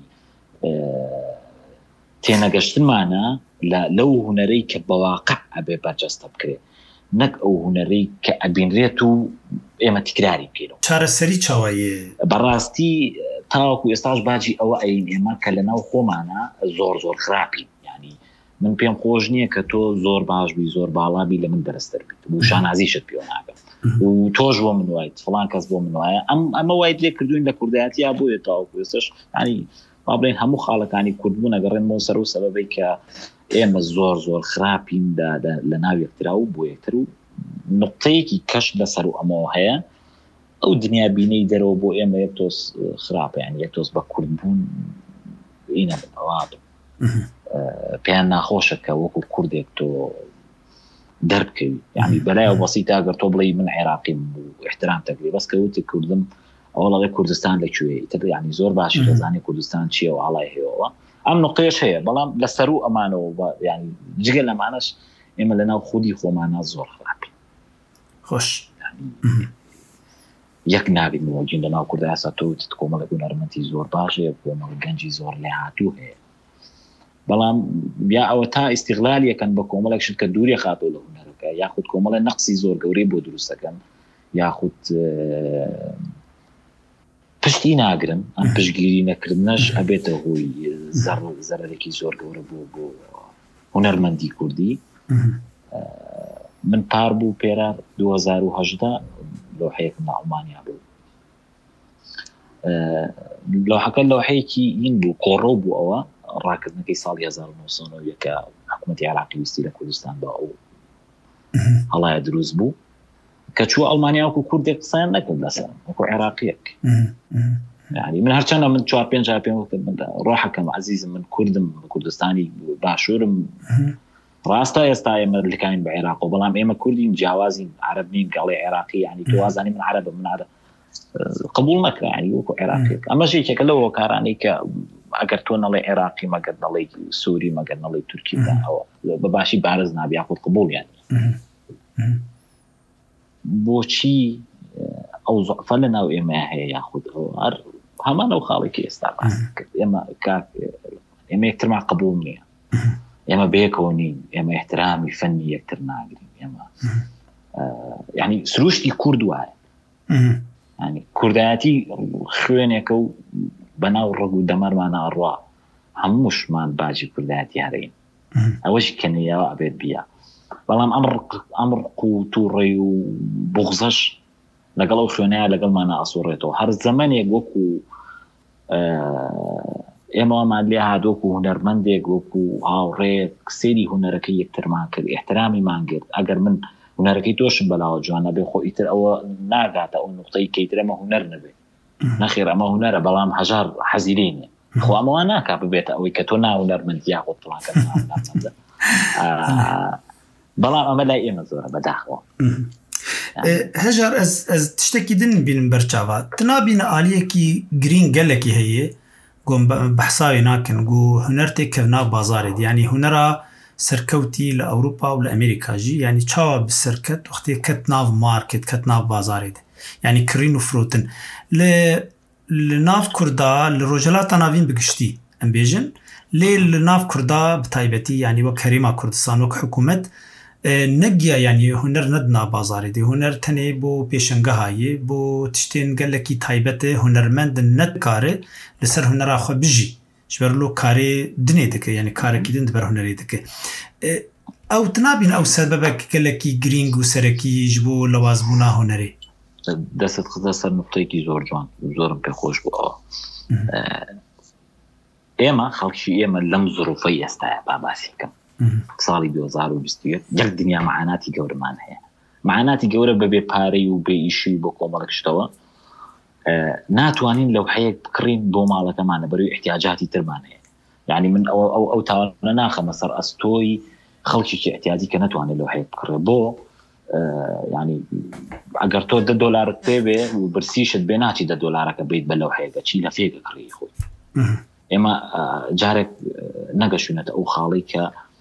تێنەگەشتمانە لەو هونەرەی کە بەواقع ئەبێ بەرجەستە بکرێت نەک ئەو هونەرەی کە ئەبینرێت و ئێمە تکراری بکەینەوە چارەسەری چاوایە بەڕاستی تاوەکو ئێستاش باجی ئەوە ئەین ئێمە کە لەناو خۆمانە زۆر زۆر خراپین ینی من پێم خۆش نییە کە تۆ زۆر باش بی زۆر باڵابی لە من دەرەستەر بیت بۆ شانازیشت پێ ناگەم و تۆش بۆ من وایت فڵان کەس بۆ من وایە ئەم ئەمە وایت لێ کردوین لە کوردایەتی یا بۆیە تاوەکو ئێستاش ینی با بڵێن هەموو خاڵەکانی کوردبوون ئەگەڕێنمەوە سەر و سەبەبەی کە ئێمە زۆر زۆر خراپین لە ناو یەکترا و بۆ یەکتر و نقطەیەکی کەش لەسەر و ئەمەوە هەیە ئەو دنیا بینەی دەرەوە بۆ ئێمە یەک تۆس خراپە یعنی یەک تۆس بە کوردبوون ئینە ئەوات پێیان ناخۆشە کە وەکو کوردێک تۆ دەربکەوی یعنی بەلای و بەسیت ئەگەر تۆ بڵێ من عێراقیم و احترام تەکرێ بەس کەوتی کوردم ئەوڵەڵێ کوردستان لەکوێ تر ینی زۆر باشی دەزانێ کوردستان چییە و ئاڵای هەیەەوە ئەم نقطەیەش هەیە بەڵام لەسەر و ئەمانەوە ینی جگە لەمانەش ئێمە لەناو خودی خۆمانە زۆر خراپی خۆش یەک نابینەوەگین لەناو کوردای ئێستا تۆ کۆمەڵێک هونەرمەندی زۆر باشەیە کۆمەڵ گەنجی زۆر لێ هاتوو هەیە بەڵام بیا ئەوە تا ئیستیغلال یەکەن بە کۆمەڵێک شت کە دووری خاتۆ لە هونەرەکە یاخود کۆمەڵە نەقسی زۆر گەورەی بۆ دروستەکەن یاخود پشتی ناگرن ئەم پشتگیری نەکردنەش ئەبێتە هۆی زەرەرێکی زۆر گەورە بوو بۆ هونەرمەندی کوردی من پار بوو پێرە دوو هەزار و هەژدە لۆحەیەکم لە ئەڵمانیا بوو لۆحەکە لۆحەیەکی این بوو کۆڕۆ بوو ئەوە ڕاکردنەکەی ساڵی هەزار و نۆ سەد و یەک حکومەتی عێراقی ویستی لە کوردستان بە ئەو هەڵایە دروست بوو کە چووە ئەڵمانیا وەکو کوردێک قسەیان نەکرد لەسەر وەکو عێراقیەک یعنی من هەرچەندە من چوار پێنج پێم وتم ڕۆحەکەم عەزیزم من کوردم کوردستانی باشوورم ڕاستە ئێستا ئێمە لەکاین بە عێراق و بەڵام ئێمە کوردین جیاوازین عەرەب نین گەڵێ عێراقی ینی تۆ وازانی من عەرەبم من عەرەب قبول نەکرا ینی وەکو عێراقیەک ئەمەش یەکێکە لەو هۆکارانەی کە ئەگەر تۆ نەڵێ عێراقی مەگەر نەڵێ سووری مەگەر نەڵێ تورکی ئەوە بە باشی بارز نابی یاخود قبول یانی بۆچی ئەو زعفە لە ناو ئێمە هەیە یاخود هەر هەمان ئەو خاڵێکی ئێستا باس کرد ئێمە ئێمە یەکترمان قبول نییە ئێمە بەیەکەوە نین ئێمە احترامی فەنی یەکتر ناگرین ئێمە یعنی سروشتی کورد وایە ینی کوردایەتی خوێنێکە و بەناو ڕگ و دەمەرمانە ئەڕوا هەمووشمان باجی کوردایەتی هەرەین ئەوەش کەنیەوە ئەبێت بیا بەڵام ئەمر قوت و ڕێی و بغزەش لەگەڵ ئەو خوێنەیە لەگەڵمانە ئەسوڕێتەوە هەر زەمانێک وەکو ئێمەوەمان لێ هادۆکو هونەرمەندێک وەکو هاوڕێک سێری هونەرەکەی یەکترمان کرد احترامیمان کرد ئەگەر من هونەرەکەی تۆشم بەلاوە جوانە بێ خۆ ئیتر ئەوە ناگاتە ئەو نقطەی کەیتر ئەمە هونەر نەبێ نەخێر ئەمە هونەرە بەڵام هەژار حەزیرینە خۆ ئەمەوە ناکا ببێتە ئەوەی کە تۆ ناهونەرمەند یاخۆ پڵانکە بەڵام ئەمە لای ئێمە زۆرە بەداخەوە. هەژار ئەس تشتێکی دن بینم بەرچاوە تنابینە ئالیەکی گرین گەلێکی هەیە گۆم بەحساوی ناکەن گو هونەر تێککەونا بازارێت ینی هونەرە سەرکەوتی لە ئەوروپا و لە ئەمریکاژی ینی چاوە بسەرکەت وەختێ کەت ناو مارکت کەت ناو بازارێت ینی کڕین و فرۆتن لە ناو کووردا لە ڕۆژەڵاتە ناوین بگشتی ئەم بێژن لێ لە ناو کووردا بتایبەتی ینی وەک هەرێما کوردستان وەک حکوومەت نەگیە ینی هونەر نەدنا بازارێتی هونەر تەنێ بۆ پێشنگەهایە بۆ تشتێن گەلێکی تایبەتێ هونەرمەند نەتکارێ لەسەر هونەرا خۆ بژی ژبەرلۆ کارێ دنێ دەکە ینی کارێکی دن دبەر هونەرێ دەکە ئەو تنابین ئەو سەبەبێک گەلێکی گرینگ و سەرەکیش بۆ لەوازبوونا هونەرێ دەست خزە سەر نقطەیەکی زۆر جوان زۆرم پێ خۆش بوو ئەوە ئێمە خەڵکی ئێمە لەم زۆرفەی ئێستاە باباسی بکەم ساڵی دو هەزار و بیست و یەک یەک دنیا معاناتی گەورەمان هەیە معاناتی گەورە بەبێ پارەی و بێ ئیشی بۆ کۆمەڵک شتەوە ناتوانین لەو حەیەک بکڕین بۆ ماڵەکەمانە بەروی احتیاجاتی ترمان هەیە یعنی من ئەو ئەو ئەو تاوانە ناخەمە سەر ئەستۆی خەڵکیکی احتیاجی کە ناتوانێت لەو حەیەک بکڕێ بۆ ینی ئەگەر تۆ دە دۆلارت پێ بێ و برسیشت بێ ناچی دە دۆلارەکە بیت بە لەو حەیەکە چی لە فێگە کڕی خۆی ئێمە جارێک نەگەشونێتە ئەو خاڵی کە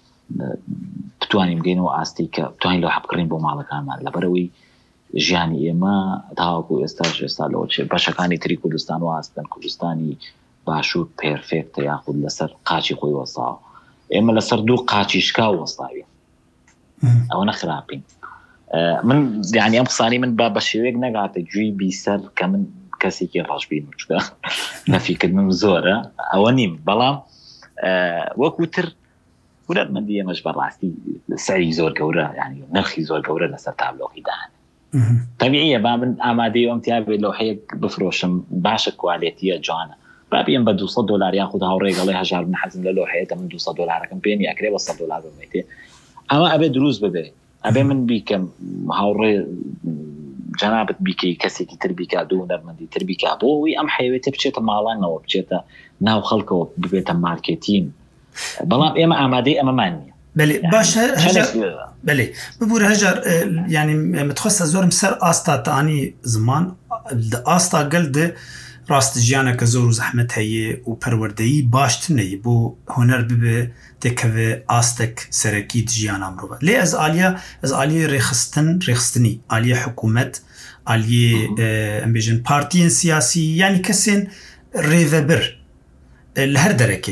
بتوانین بگەینەوە ئاستی کە بتوانین لەو حەبکڕین بۆ ماڵەکانمان لەبەرەوەی ژیانی ئێمە تاوەکو ئێستاش ئێستا لەوە چێ بەشەکانی تری کوردستان و ئاستن کوردستانی باشوور پێرفێکتە یاخود لەسەر قاچی خۆی وەستاوە ئێمە لەسەر دوو قاچیشکا وەستاوی ئەوە نەخراپین من یعنی ئەم قسانی من با بە شێوەیەک نەگاتە گوێی بیسەر کە من کەسێکی ڕەشبین چکە نەفیکردنم زۆرە ئەوە نیم بەڵام وەکوتر هونەرمەندی ئێمەش بەڕاستی سەری زۆر گەورە ینی نرخی زۆر گەورە لەسەر تابلۆقی داهەن طبیعیە با من ئامادەی ئەم تیا بێت لەو حەیەک بفرۆشم باشە کوالێتیە جوانە با بێم بە دووسەد دۆلار یاخود هاوڕێگەڵی هەژار من حەزم لە لەو حەیەکە من دووسەد دۆلارەکەم پێ نییە بە سەد دۆلار بمێتێ ئەمە ئەبێ دروست ببێ ئەبێ من بیکەم هاوڕێ جەنابەت بیکەی کەسێکی تر بیکا دوو هونەرمەندی تر بیکا بۆ ئەوەی ئەم حەیەوێتە بچێتە ماڵانەوە بچێتە ناو خەڵکەوە ببێتە مارکێتین بەڵام ئێمە ئامادەی ئەمەمان نییە بله باشه بله ببوره هجار یعنی متخصص زورم سر آستا تانی زمان آستا گلد راست جیانه که زور و زحمت هیه و پروردهی باشت نیه بو هنر ببه تکوه آستک سرکی جیان امرو بد لی از آلیا از آلیا ریخستن ریخستنی آلیا حکومت آلیا ام بیجن پارتین سیاسی یعنی کسین ریوبر لهر درکه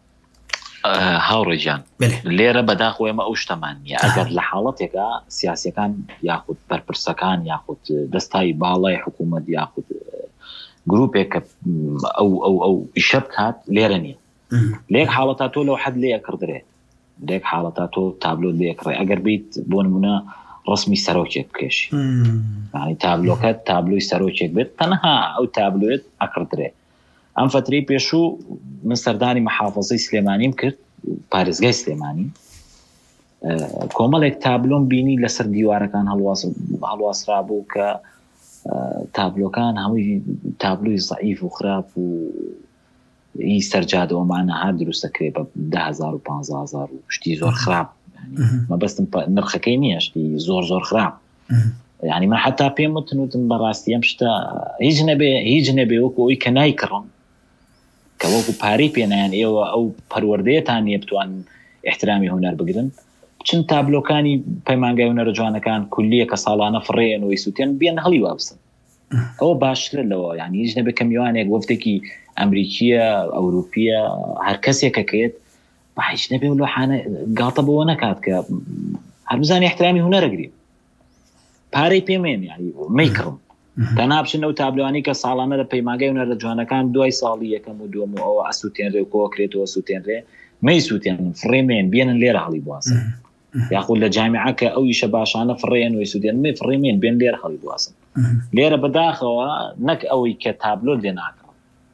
هاوڕێجان لێرە بەداخۆ ئێمە ئەو شتەمان نیە ئەگەر لە حاڵەتێکە سیاسیەکان یاخود بەرپرسەکان یاخود دەستای باڵای حکوومەت یاخود گروپێک کە ئەو ئەو ئەو ئیشە بکات لێرە نییە لێک حاڵەتا تۆ لەو حەد لێ کردرێت لێک حاڵەتا تۆ تابلۆ لێکڕێ ئەگەر بیت بۆ نمونە ڕسمی سەرۆکێک بکێشی یعنی تابلۆکەت تابلۆی سەرۆکێک بێت تەنها ئەو تابلۆێت ئەکردرێت ئەم فترەی پێشوو من سەردانی مەحافەزەی سلێمانیم کرد پارێزگای سلێمانی کۆمەڵێک تابلۆم بینی لەسەر دیوارەکان هەڵواسرا بوو کە تابلۆکان هەمووی تابلۆی زەعیف و خراپ و هی سەرجادەوەمانە هەر دروستەکرێ بە ده هەزار و پانزە هەزار و شتی زۆر خراپ مەبەستم نرخەکەی نییە شتی زۆر زۆر خراپ یعنی من حتا پێم وتن وتم بەڕاستی ئەم شتە هیچ نەبێ هیچ نەبێ وەکو ئەوی کە نایکڕن کە وەکو پارەی پێنایان ئێوە ئەو پەروەردەیەتان نیە بتوان احترامی هونەر بگرن چەند تابلۆکانی پەیمانگای هونەرە جوانەکان کولیە کە ساڵانە فڕێن و ئیسووتێن بێن هەڵی وابسن ئەوە باشترە لەوە یعنی هیچ نەبێ کە میوانێک وەفتێکی ئەمریکیە ئەوروپیە هەر کەسێکەکەیت بە هیچ نەبێ لەحانە گاتە بەوە نەکات کە هەر بزانێ احترامی هونەرەگرێ پارەی پێمێن یعنی مەیکڕم تەنابچن ئەو تابلوانی کە ساڵانە لە پەیمانگای هونەرە جوانەکان دوای ساڵی یەکەم و دووەم و ئەوە ئەسووتێنرێ و کۆکرێتەوە سووتێنرێ مەیسووتێن فڕێمێن بێنن لێرە هەڵی بواسن یاخود لە جامیعە کە ئەو ئیشە باشانە فڕێن و ئیسووتێن مێ فڕێمێن بێن لێرە هەڵی بواسن لێرە بەداخەوە نەک ئەوەی کە تابلۆ لێ ناکڕن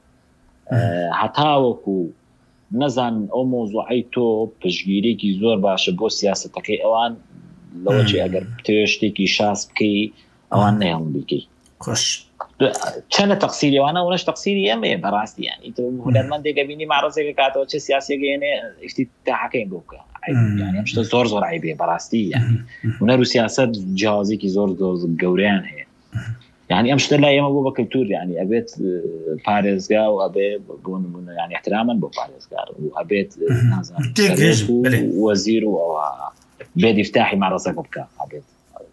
هەتاوەکو نەزان ئەو مۆزوعەی تۆ پشگیرێکی زۆر باشە بۆ سیاسەتەکەی ئەوان لەوەجێ ئەگەر تێ شتێکی شاس بکەی ئەوان نەیان بیکەی خوش چنە تەقسیری وانە ونەش تەقسیری ئەمێ بەڕاستی یعنی هونەرمەندێکە بینی ماڕزێکە کاتەوە چه سیاسێکە یێنێ شتی تاحەکەین بۆ بکە یعنی ئەم شتە زۆر زۆر عیبێ بەڕاستی یعنی هونەر و سیاست جیاوازێکی زۆر گەورەیان هەیە يعني أمشت لا يوم أبو بكر تور يعني أبيت باريس جا وأبي بون يعني احتراما بو باريس جا وأبيت نازل وزير أو بيد يفتحي مع راسك بكا أبيت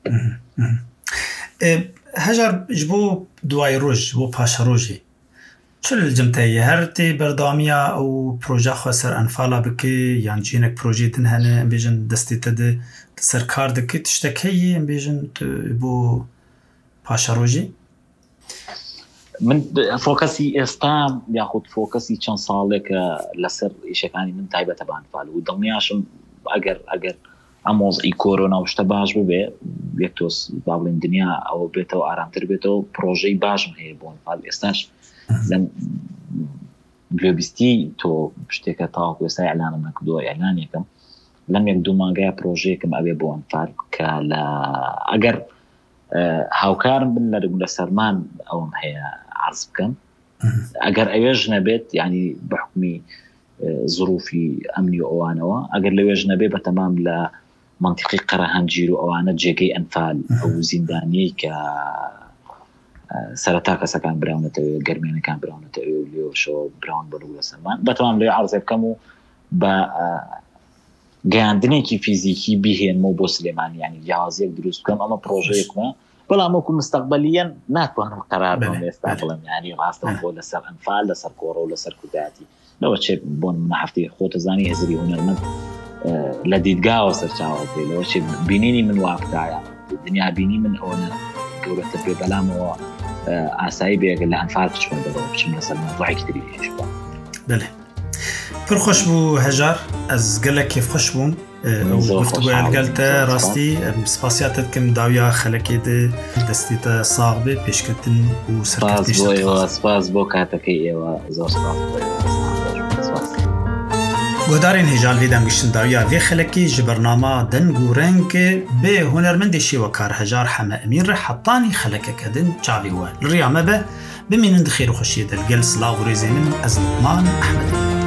هجر جبو دواي روج بو باش روجي شو الجمتية هرتي بردامية أو بروجا خسر أنفالا بكي يعني جينك بروجي تنهني بيجن دستي تد تسر كاردك تشتكي بيجن بو پاشەڕۆژی من فۆکەسی ئێستا یاخود فۆکەسی چەند ساڵێکە لەسەر ئیشەکانی من تایبەتە بە ئەنفال و دڵنیاشم ئەگەر ئەگەر ئەم مۆزئی کۆرۆنا و شتە باش ببێ یەک تۆس با بڵێن دنیا ئەوە بێتەوە ئارامتر بێتەوە پرۆژەی باشم هەیە بۆ ئەنفال ئێستاش لەم گوێبیستی تۆ شتێکە تاوەکو ئێستا ئیعلانم نەکردووە ئیعلانێکم لەم یەک دوو مانگایە پرۆژەیەکم ئەبێ بۆ ئەنفال کە لە ئەگەر هاوکارم بن لە سەرمان ئەوم هەیە عرض بکەم ئەگەر ئەوێژ نەبێت یعنی بەحکمی ظروفی ئەمنی و ئەوانەوە ئەگەر لەوێژ نەبێ بە تەمام لە منطقی قەرەهەنجیر و ئەوانە جێگەی ئەنفال ئەو زیندانیەی کە سەرەتا کەسەکان براونەتەوە گەرمێنەکان براونەتەوە و لێوەشەوە براون بەرەو لە سەرمان بە تەمام لێ عرض بکەم و بە گەیاندنێکی فیزیکی بیهێنمەوە بۆ سلێمانی یعنی جیاوازیەک دروست بکەم ئەمە پرۆژەیەکمە بەڵام وەکو مستەقبەلیەن ناتوانم قەرار بم ئێستا بڵێم یعنی ڕاستەوە بۆ لەسەر ئەنفال لەسەر کۆڕە و لەسەر کوداتی لەوە چێ بۆن من هەفتەی خۆتەزانی هێزری هونەرمەند لە دیدگاوە سەرچاوە پێ لەوە چێ بینینی من واقعایە دنیا بینی من ئەوە گەورەتر پێ بەلامەوە ئاسایی بێگە لە ئەنفال بچمە دەرەوە بچم لەسەر مۆزوعێکی تری هێش بە بەڵێ پڕ خۆش بوو هەژار ئەس گەلێک کێف خۆش بووم گفتگوی لەگەڵتە ڕاستی سپاسیاتت کەم داویا خەلەکێ دەستیتە ساغ بێ پێشکەوتن و سەرکەوتنی سپاس بۆ کاتەکەی ئێوە زۆر سپاس گۆدارین هێژال وێ دەمگەشتن داویا وێ خەلەکی ji بەرنامە دەنگ و ڕەنگ بێ هونەرمەندێکی وەکار هەژار حەمە ئەمین ڕە حەتانی خەلەکەکەدن چاوی وە لڕیا مەبە بمینن خێر و خۆشیە دەلگەل سلااو و ڕێزێ من ئەز لوقمان ئەحمەدی